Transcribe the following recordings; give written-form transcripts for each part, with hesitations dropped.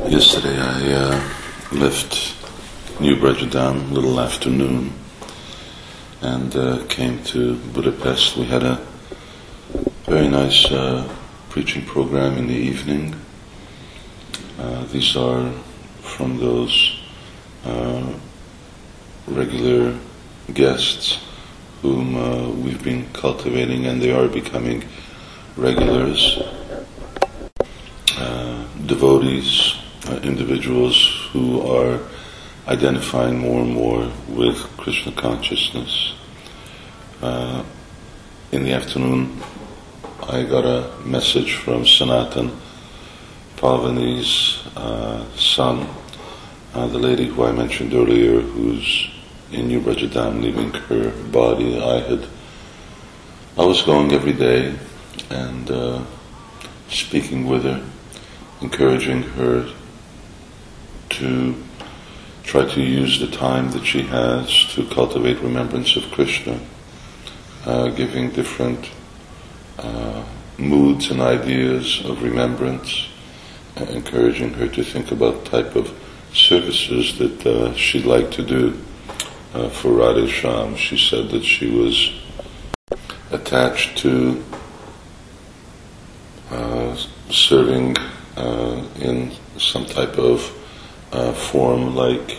Yesterday I left New Brajadam a little after noon and came to Budapest. We had a very nice preaching program in the evening. These are from those regular guests whom we've been cultivating, and they are becoming regulars, devotees, individuals who are identifying more and more with Krishna consciousness. In the afternoon, I got a message from Sanatan Pavani's son, the lady who I mentioned earlier, who's in New Brajadam leaving her body. I was going every day and speaking with her, encouraging her to try to use the time that she has to cultivate remembrance of Krishna, giving different moods and ideas of remembrance, encouraging her to think about type of services that she'd like to do for Radhe Shyam. She said that she was attached to serving in some type of form like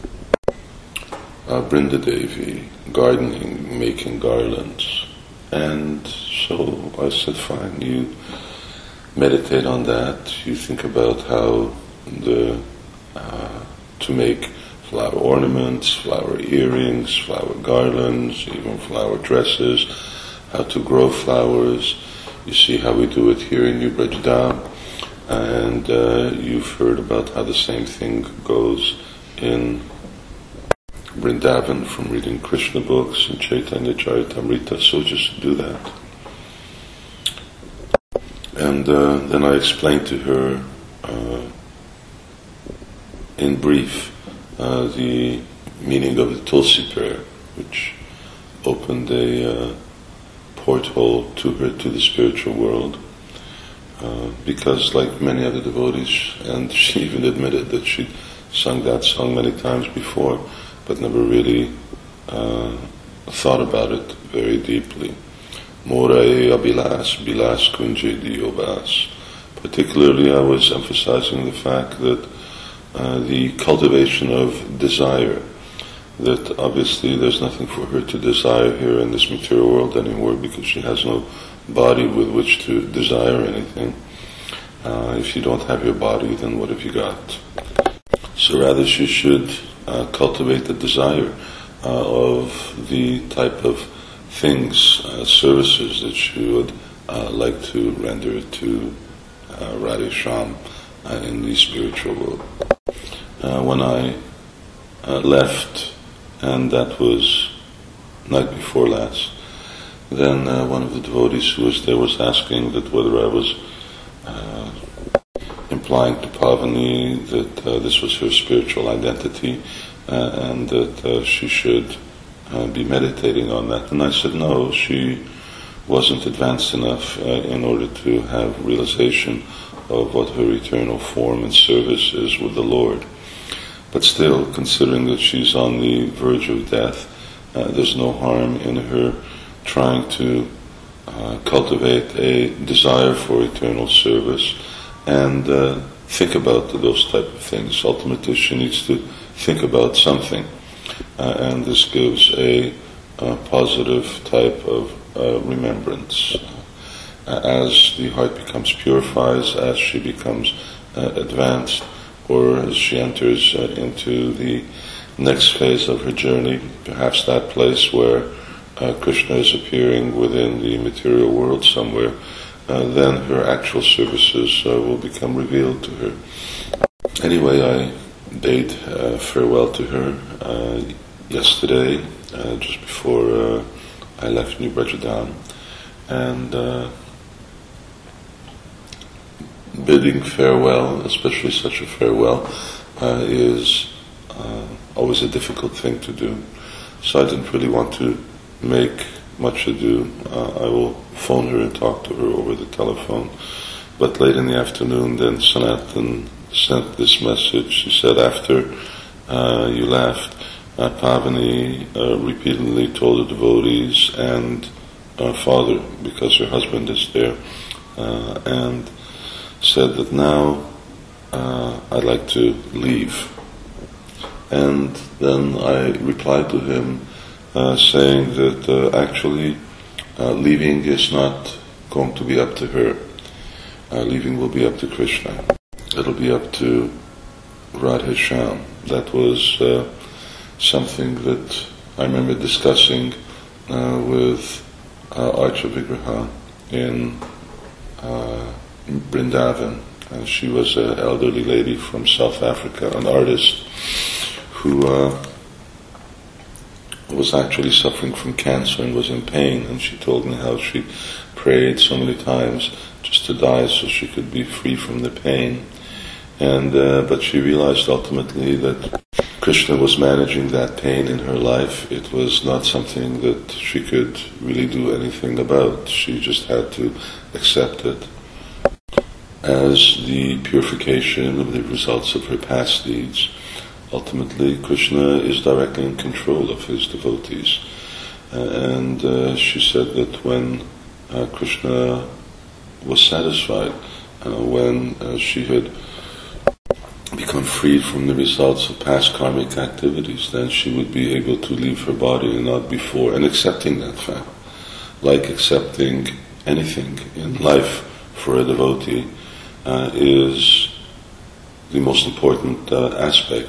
Brinda Devi, gardening, making garlands. And so I said, fine, you meditate on that, you think about how to make flower ornaments, flower earrings, flower garlands, even flower dresses, how to grow flowers. You see how we do it here in New Brajadam, and you've heard about how the same thing goes in Vrindavan from reading Krishna books and Chaitanya Charitamrita, so just do that. And then I explained to her in brief the meaning of the Tulsi prayer, which opened a porthole to her to the spiritual world, because like many other devotees, and she even admitted that she'd sung that song many times before, but never really thought about it very deeply. Morae abilas, bilas kunje diobas. Particularly I was emphasizing the fact that the cultivation of desire, that obviously there's nothing for her to desire here in this material world anymore, because she has no body with which to desire anything. If you don't have your body, then what have you got? So rather she should cultivate the desire of the type of things, services that she would like to render to Radhe Shyam in the spiritual world. When I left, and that was night before last, then one of the devotees who was there was asking that whether I was implying to Pavani that this was her spiritual identity and that she should be meditating on that. And I said no, she wasn't advanced enough in order to have realization of what her eternal form and service is with the Lord. But still, considering that she's on the verge of death, there's no harm in her trying to cultivate a desire for eternal service and think about those type of things. Ultimately, she needs to think about something, and this gives a positive type of remembrance. As the heart becomes purified, as she becomes advanced, or as she enters into the next phase of her journey, perhaps that place where Krishna is appearing within the material world somewhere, then her actual services will become revealed to her. Anyway, I bade farewell to her yesterday, just before I left New Brajadam, and bidding farewell, especially such a farewell, is always a difficult thing to do. So I didn't really want to make much ado. I will phone her and talk to her over the telephone. But late in the afternoon, then Sanatan sent this message. She said, after you left, Pavani repeatedly told the devotees and Father, because her husband is there, and said that now I'd like to leave. And then I replied to him saying that actually leaving is not going to be up to her. Leaving will be up to Krishna. It'll be up to Radha Shyam. That was something that I remember discussing with Archa Vigraha in Vrindavan. She was an elderly lady from South Africa, an artist who was actually suffering from cancer and was in pain. And she told me how she prayed so many times just to die so she could be free from the pain. And but she realized ultimately that Krishna was managing that pain in her life. It was not something that she could really do anything about. She just had to accept it as the purification of the results of her past deeds. Ultimately, Krishna is directly in control of his devotees. And she said that when Krishna was satisfied, when she had become freed from the results of past karmic activities, then she would be able to leave her body and not before, and accepting that fact. Like accepting anything in life for a devotee is the most important aspect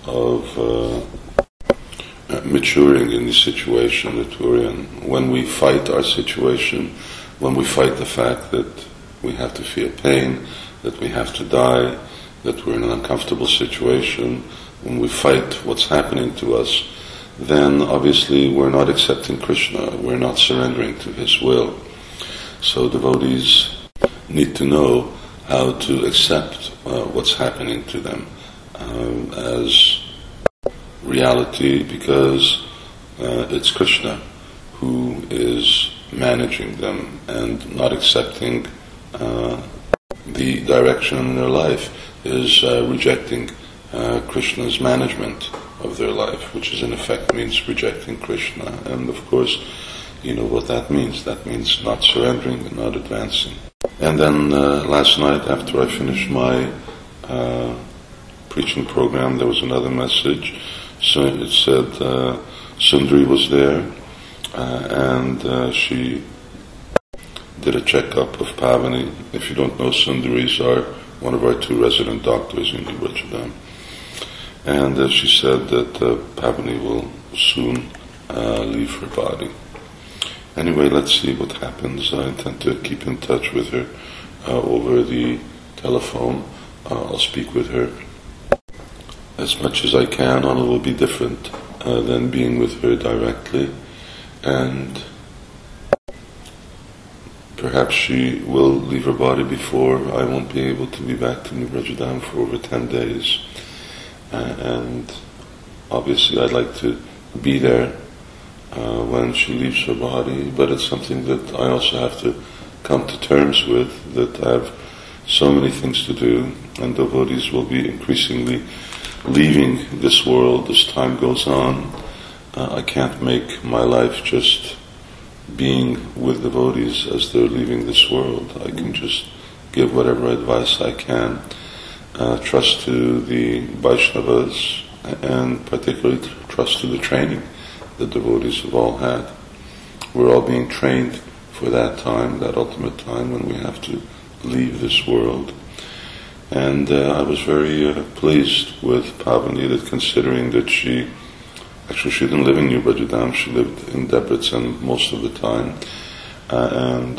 of maturing in the situation that we're in. When we fight our situation, when we fight the fact that we have to feel pain, that we have to die, that we're in an uncomfortable situation, when we fight what's happening to us, then obviously we're not accepting Krishna, we're not surrendering to His will. So devotees need to know how to accept what's happening to them as reality, because it's Krishna who is managing them, and not accepting the direction in their life is rejecting Krishna's management of their life, which is in effect means rejecting Krishna. And of course, you know what that means. That means not surrendering and not advancing. And then last night, after I finished my preaching program, there was another message. So it said Sundari was there, and she did a checkup of Pavani. If you don't know, Sundaris are one of our 2 resident doctors in New Brajadam. And she said that Pavani will soon leave her body. Anyway, let's see what happens. I intend to keep in touch with her over the telephone. I'll speak with her as much as I can. It will be different than being with her directly. And perhaps she will leave her body before I won't be able to be back to New Brajadam for over 10 days. And obviously I'd like to be there when she leaves her body, but it's something that I also have to come to terms with, that I have so many things to do, and devotees will be increasingly leaving this world as time goes on. I can't make my life just being with devotees as they're leaving this world. I can just give whatever advice I can, trust to the Vaishnavas, and particularly trust to the training the devotees have all had. We're all being trained for that time, that ultimate time when we have to leave this world. And I was very pleased with Pavani, that considering that she didn't live in New Brajadam, she lived in Debrecen most of the time, and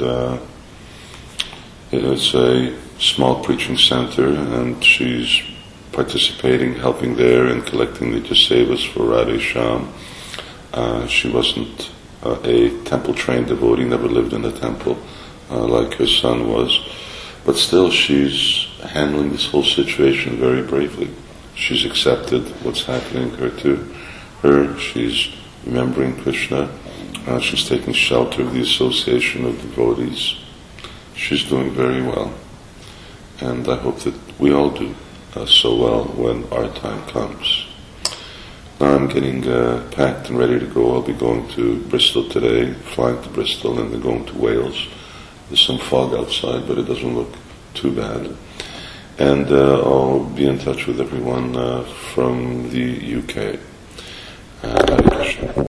it's a small preaching center, and she's participating, helping there, and collecting the Jasevas for Radha Shyam. She wasn't a temple-trained devotee, never lived in a temple like her son was, but still she's handling this whole situation very bravely. She's accepted what's happening to her. She's remembering Krishna. She's taking shelter of the association of devotees. She's doing very well, and I hope that we all do. so well when our time comes. Now I'm getting packed and ready to go. I'll be going to Bristol today, flying to Bristol, and then going to Wales. There's some fog outside, but it doesn't look too bad. And I'll be in touch with everyone from the UK. Hare Krishna.